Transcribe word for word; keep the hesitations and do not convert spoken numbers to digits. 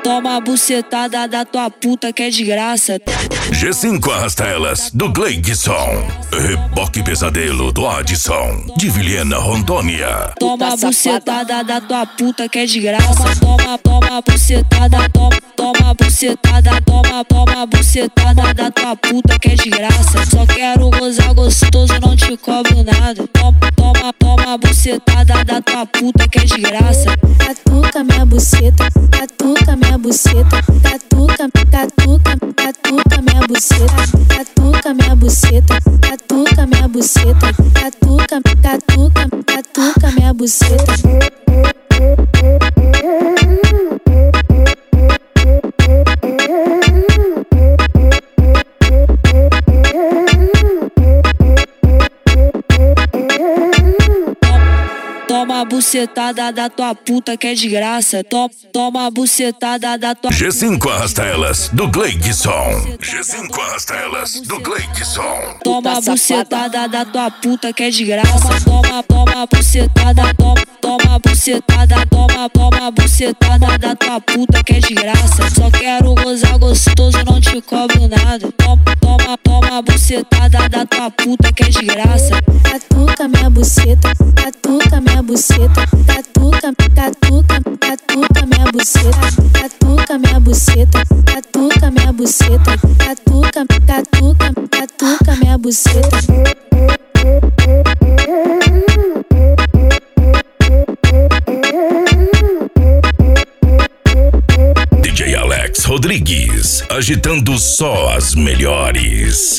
toma a bucetada da tua puta que é de graça. G cinco arrasta elas do Gleidson. Reboque Pesadelo do Adson. De Vilhena, Rondônia. Toma a bucetada da tua puta que é de graça. Toma, toma a bucetada, toma, toma a bucetada, toma, toma a bucetada da tua puta que é de graça. Só quero gozar gostoso, não te cobro nada. Toma, toma, toma a bucetada da tua puta que é de graça. Catuca minha buceta, catuca minha buceta, catuca, catuca, catuca minha buceta, catuca minha buceta, catuca minha buceta, catuca, catuca, catuca minha buceta. Toma a bucetada da tua puta que é de graça. Toma, toma a bucetada da tua. G cinco arrasta elas do Gleidson. G cinco arrasta elas do Gleidson. Toma a bucetada da tua puta que é de graça. Toma, toma a bucetada, toma, toma a bucetada, toma, toma a bucetada da tua puta que é de graça. Só quero gozar gostoso, não te cobro nada. Toma, toma, toma a bucetada da tua puta que é de graça. Catuca minha buceta, catuca minha buceta, catuca, catuca, catuca minha buceta, catuca minha buceta, catuca minha buceta, catuca, catuca, catuca minha buceta. D J Alex Rodrigues, agitando só as melhores.